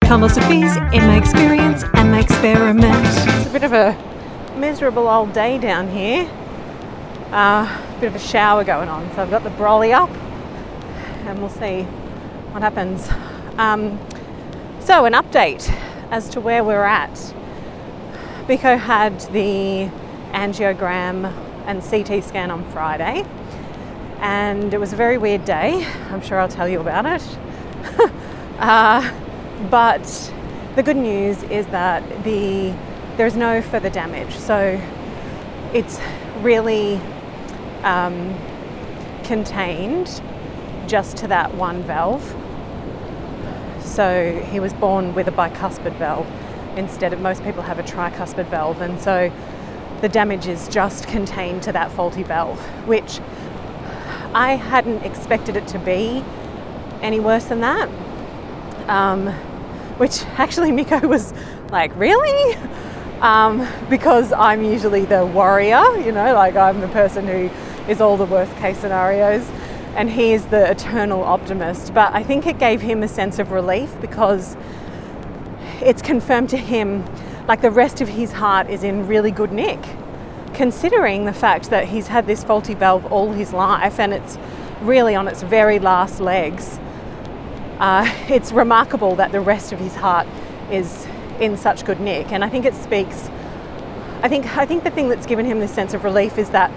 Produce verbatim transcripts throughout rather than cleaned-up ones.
philosophies in my experience and my experiment. It's a bit of a miserable old day down here. Uh, a bit of a shower going on, so I've got the brolly up and we'll see what happens. Um, so an update as to where we're at. Biko had the angiogram and C T scan on Friday, and it was a very weird day. I'm sure I'll tell you about it. uh, but the good news is that the there's no further damage, so it's really um, contained just to that one valve. So he was born with a bicuspid valve instead of, most people have a tricuspid valve, and so the damage is just contained to that faulty valve, which I hadn't expected it to be any worse than that. Um, which actually Miko was like, really? Um, because I'm usually the warrior, you know, like I'm the person who is all the worst case scenarios, and he is the eternal optimist. But I think it gave him a sense of relief because it's confirmed to him like the rest of his heart is in really good nick, considering the fact that he's had this faulty valve all his life and it's really on its very last legs. Uh, it's remarkable that the rest of his heart is in such good nick, and I think it speaks. I think I think the thing that's given him this sense of relief is that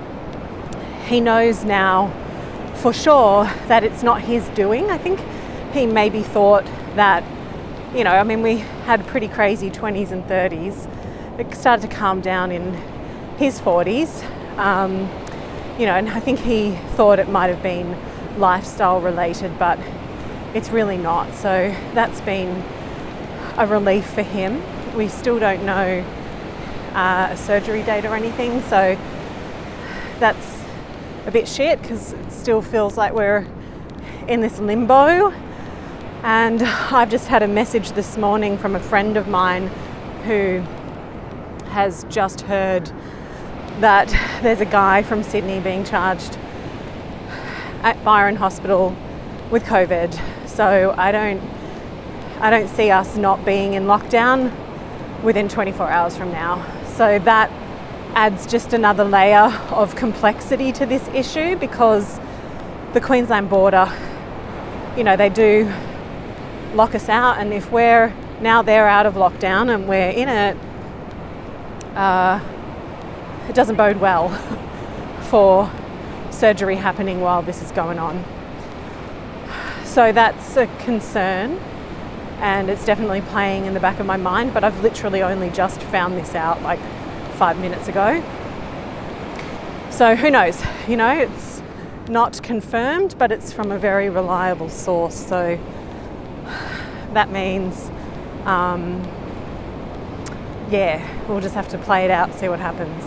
he knows now for sure that it's not his doing. I think he maybe thought that, you know, I mean, we had pretty crazy twenties and thirties. It started to calm down in his forties, um, you know, and I think he thought it might have been lifestyle related, but it's really not. So that's been a relief for him. We still don't know uh, a surgery date or anything, so that's a bit shit because it still feels like we're in this limbo. And I've just had a message this morning from a friend of mine who has just heard that there's a guy from Sydney being charged at Byron Hospital with COVID. So I don't I don't see us not being in lockdown within twenty-four hours from now. So that adds just another layer of complexity to this issue, because the Queensland border, you know, they do lock us out, and if we're now they're out of lockdown and we're in it, uh, it doesn't bode well for surgery happening while this is going on. So that's a concern, and it's definitely playing in the back of my mind, but I've literally only just found this out like five minutes ago. So who knows, you know, it's not confirmed, but it's from a very reliable source. So that means, um, yeah, we'll just have to play it out, see what happens.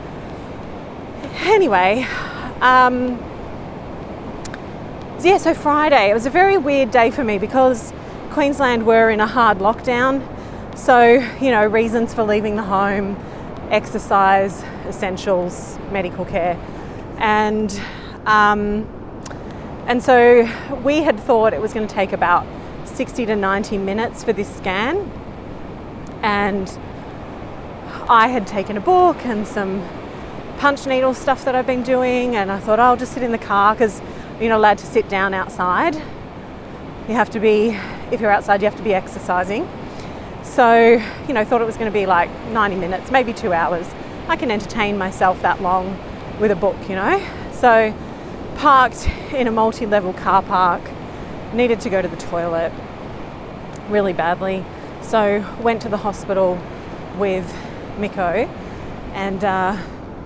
Anyway, um, yeah, so Friday, it was a very weird day for me because Queensland were in a hard lockdown. So, you know, reasons for leaving the home, exercise, essentials, medical care. And, um, and so we had thought it was going to take about sixty to ninety minutes for this scan. And I had taken a book and some punch needle stuff that I've been doing, and I thought, oh, I'll just sit in the car because you're not allowed to sit down outside. You have to be, if you're outside, you have to be exercising. So, you know, thought it was going to be like ninety minutes, maybe two hours. I can entertain myself that long with a book, you know. So, parked in a multi-level car park, needed to go to the toilet really badly. So, went to the hospital with Miko and uh,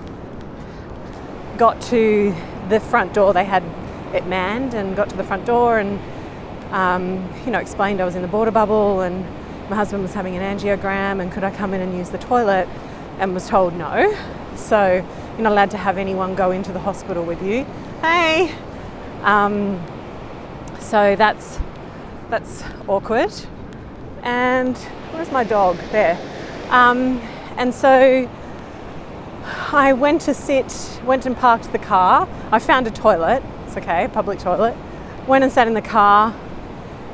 got to the front door. They had it manned, and got to the front door and um, you know, explained I was in the border bubble and my husband was having an angiogram and could I come in and use the toilet, and was told no. So you're not allowed to have anyone go into the hospital with you. Hey! Um, so that's that's awkward. And where's my dog? There. Um, and so I went to sit, went and parked the car. I found a toilet. It's okay, a public toilet. Went and sat in the car,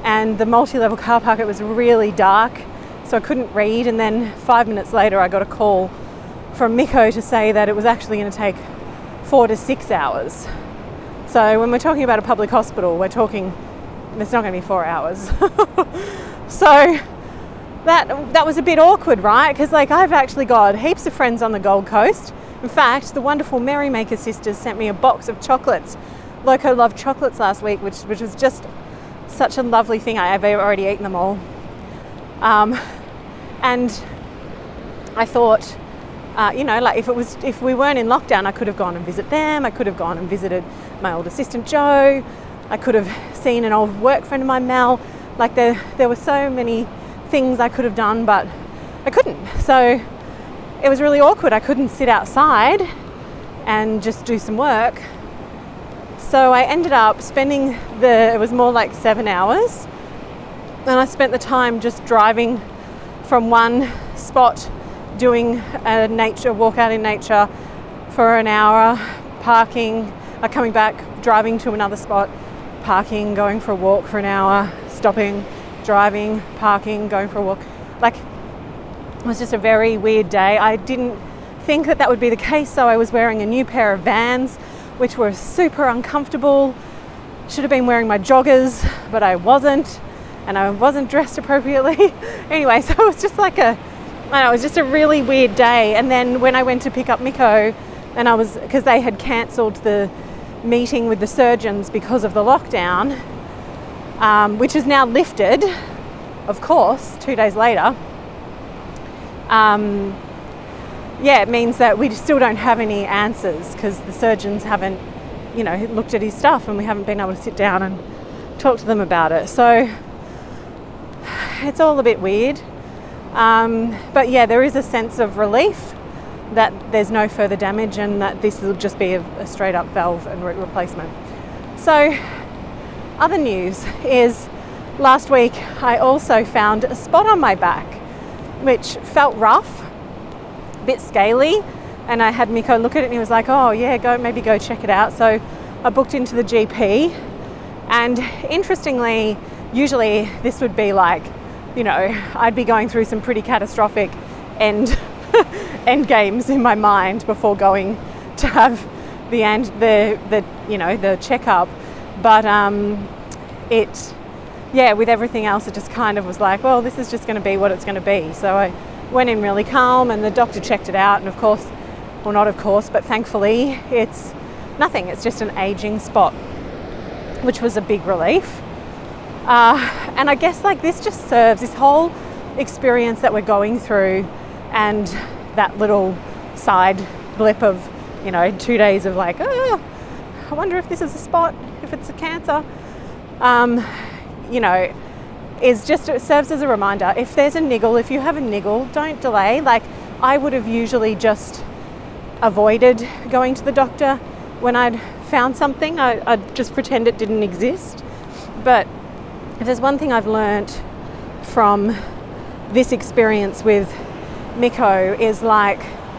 and the multi-level car park, it was really dark, so I couldn't read. And then five minutes later I got a call from Miko to say that it was actually going to take four to six hours. So when we're talking about a public hospital, we're talking, it's not going to be four hours. So that that was a bit awkward, right? Because like I've actually got heaps of friends on the Gold Coast. In fact, the wonderful Merrymaker sisters sent me a box of chocolates, Loco Love chocolates last week, which which was just such a lovely thing. I have already eaten them all. Um, and I thought, uh, you know, like if it was, if we weren't in lockdown, I could have gone and visit them. I could have gone and visited my old assistant Joe. I could have seen an old work friend of mine, Mel. Like there, there were so many things I could have done, but I couldn't. So it was really awkward. I couldn't sit outside and just do some work. So I ended up spending the, it was more like seven hours. And I spent the time just driving from one spot, doing a nature walk out in nature for an hour, parking, uh, coming back, driving to another spot, parking, going for a walk for an hour, stopping, driving, parking, going for a walk. Like, it was just a very weird day. I didn't think that that would be the case, so I was wearing a new pair of Vans, which were super uncomfortable. Should have been wearing my joggers, but I wasn't, and I wasn't dressed appropriately. Anyway, so it was just like a, I don't know, it was just a really weird day. And then when I went to pick up Miko, and I was, because they had cancelled the meeting with the surgeons because of the lockdown, um, which is now lifted, of course, two days later. Um, yeah, it means that we still don't have any answers because the surgeons haven't, you know, looked at his stuff, and we haven't been able to sit down and talk to them about it. So it's all a bit weird. Um, but yeah, there is a sense of relief that there's no further damage and that this will just be a, a straight up valve and root replacement. So other news is last week I also found a spot on my back which felt rough, a bit scaly, and I had Miko look at it and he was like, oh yeah, go maybe go check it out. So I booked into the G P, and interestingly, usually this would be like, you know, I'd be going through some pretty catastrophic end end games in my mind before going to have the and the the you know the checkup. But um, it, yeah, with everything else, it just kind of was like, well, this is just going to be what it's going to be. So I went in really calm, and the doctor checked it out, and of course, well, not of course, but thankfully, it's nothing. It's just an aging spot, which was a big relief. Uh, and I guess like this just serves this whole experience that we're going through, and that little side blip of, you know, two days of like, oh, I wonder if this is a spot, if it's a cancer, um, you know, is just, it serves as a reminder. If there's a niggle, if you have a niggle, don't delay. Like I would have usually just avoided going to the doctor when I'd found something. I, I'd just pretend it didn't exist. But if there's one thing I've learnt from this experience with Miko is like,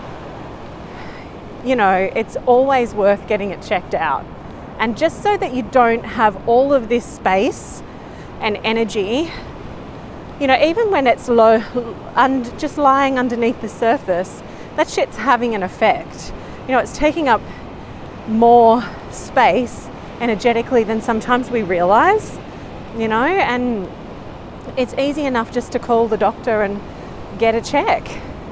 you know, it's always worth getting it checked out. And just so that you don't have all of this space and energy, you know, even when it's low and just lying underneath the surface, that shit's having an effect. You know, it's taking up more space energetically than sometimes we realize, you know, and it's easy enough just to call the doctor and get a check.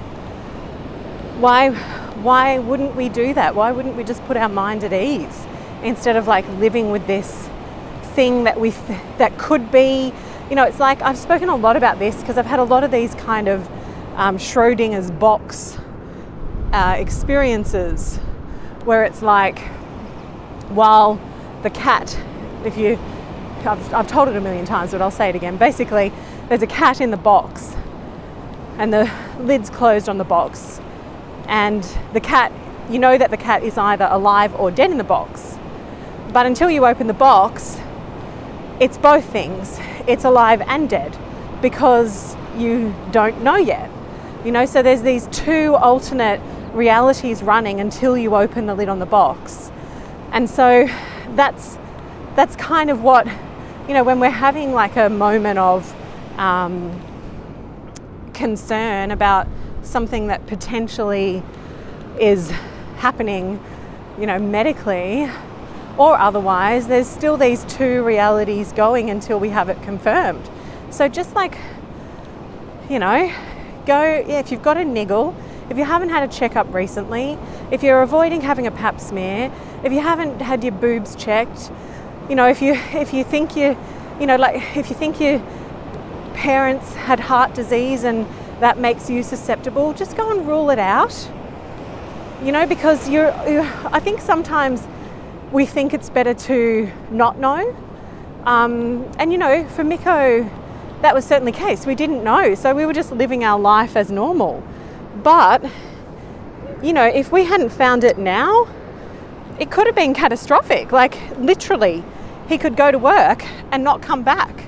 Why why wouldn't we do that? Why wouldn't we just put our mind at ease instead of like living with this thing that we th- that could be, you know, it's like I've spoken a lot about this because I've had a lot of these kind of um, Schrodinger's box uh, experiences where it's like, while the cat, if you, I've, I've told it a million times, but I'll say it again. Basically, there's a cat in the box and the lid's closed on the box, and the cat, you know that the cat is either alive or dead in the box. But until you open the box, it's both things. It's alive and dead because you don't know yet. You know, so there's these two alternate realities running until you open the lid on the box. And so that's that's kind of what you know, when we're having like a moment of um, concern about something that potentially is happening, you know, medically or otherwise, there's still these two realities going until we have it confirmed. So just like, you know, go, yeah, if you've got a niggle, if you haven't had a checkup recently, if you're avoiding having a pap smear, if you haven't had your boobs checked, you know, if you if you think you, you know, like if you think your parents had heart disease and that makes you susceptible, just go and rule it out. You know, because you're, you're I think sometimes we think it's better to not know. Um, and you know, for Miko, that was certainly the case. We didn't know, so we were just living our life as normal. But, you know, if we hadn't found it now, it could have been catastrophic. Like, literally, he could go to work and not come back.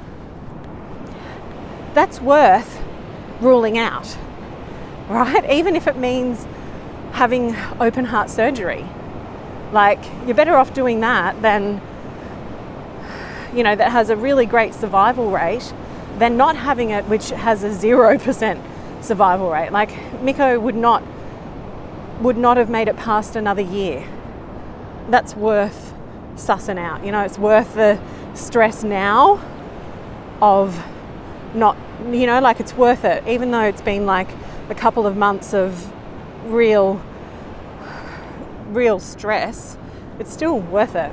That's worth ruling out, right? Even if it means having open heart surgery. Like, you're better off doing that than, you know, that has a really great survival rate than not having it, which has a zero percent survival rate. Like, Miko would not would not have made it past another year. That's worth sussing out. You know, it's worth the stress now of not, you know, like it's worth it. Even though it's been like a couple of months of real, real stress, it's still worth it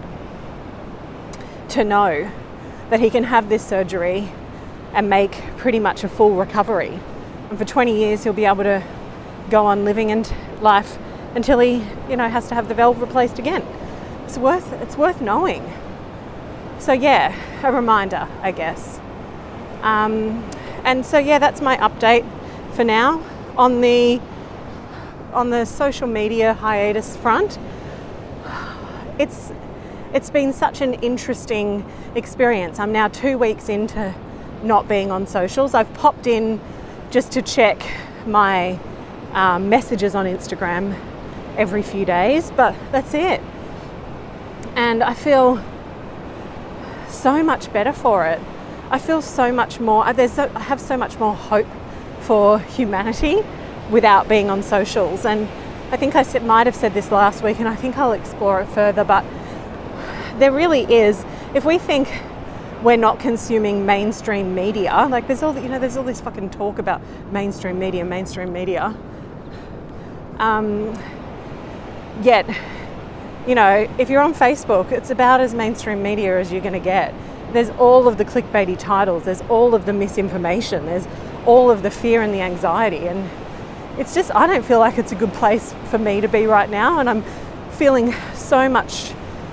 to know that he can have this surgery and make pretty much a full recovery. And for twenty years, he'll be able to go on living and life until he, you know, has to have the valve replaced again. It's worth, it's worth knowing. So yeah, a reminder, I guess. Um, and so yeah, that's my update for now on the on the social media hiatus front. It's it's been such an interesting experience. I'm now two weeks into not being on socials. I've popped in just to check my um, messages on Instagram every few days, but that's it. And I feel so much better for it. I feel so much more, there's so, I have so much more hope for humanity without being on socials. And I think I said, might have said this last week, and I think I'll explore it further, but there really is, if we think we're not consuming mainstream media, like there's all, you know, there's all this fucking talk about mainstream media, mainstream media. Um, yet, you know, if you're on Facebook, it's about as mainstream media as you're going to get. There's all of the clickbaity titles, there's all of the misinformation, there's all of the fear and the anxiety, and it's just, I don't feel like it's a good place for me to be right now, and I'm feeling so much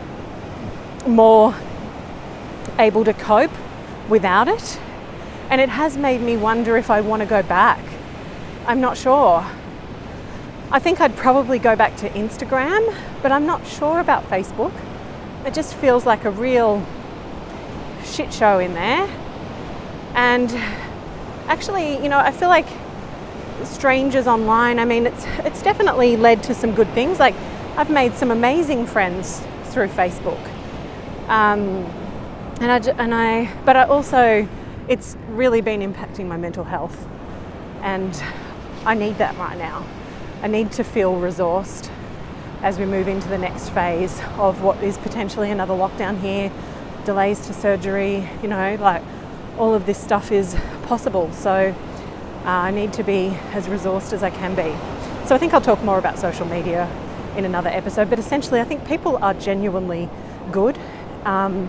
more able to cope without it, and it has made me wonder if I want to go back. I'm not sure. I think I'd probably go back to Instagram, but I'm not sure about Facebook. It just feels like a real shit show in there. And actually, you know, I feel like strangers online, I mean, it's it's definitely led to some good things. Like, I've made some amazing friends through Facebook. Um, and I, and I, but I also, it's really been impacting my mental health. And I need that right now. I need to feel resourced as we move into the next phase of what is potentially another lockdown here, delays to surgery, you know, like all of this stuff is possible. So uh, I need to be as resourced as I can be. So I think I'll talk more about social media in another episode, but essentially I think people are genuinely good. Um,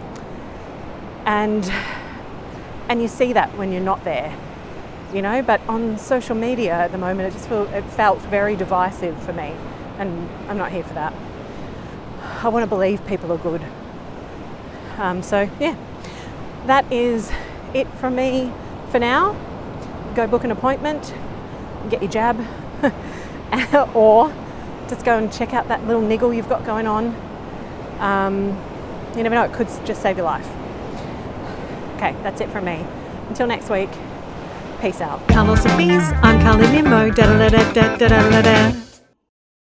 and and you see that when you're not there, you know, but on social media at the moment, it just feel, it felt very divisive for me, and I'm not here for that. I want to believe people are good. Um, so yeah, that is it from me for now. Go book an appointment, get your jab, or just go and check out that little niggle you've got going on. Um, you never know, it could just save your life. Okay, that's it from me. Until next week, peace out. Carlos and Bees, I'm Carly Nimmo. Da da da da da da da da.